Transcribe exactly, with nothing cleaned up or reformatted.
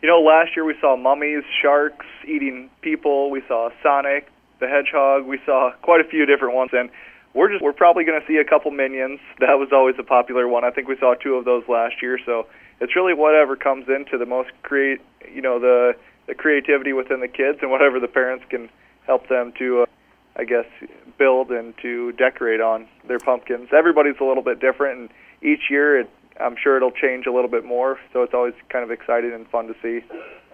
you know, last year we saw mummies, sharks eating people. We saw Sonic the Hedgehog. We saw quite a few different ones, and we're just we're probably going to see a couple Minions. That was always a popular one. I think we saw two of those last year. So it's really whatever comes into the most create, you know, the the creativity within the kids, and whatever the parents can help them to, uh, I guess, build and to decorate on their pumpkins. Everybody's a little bit different, and each year it, I'm sure it'll change a little bit more, so it's always kind of exciting and fun to see.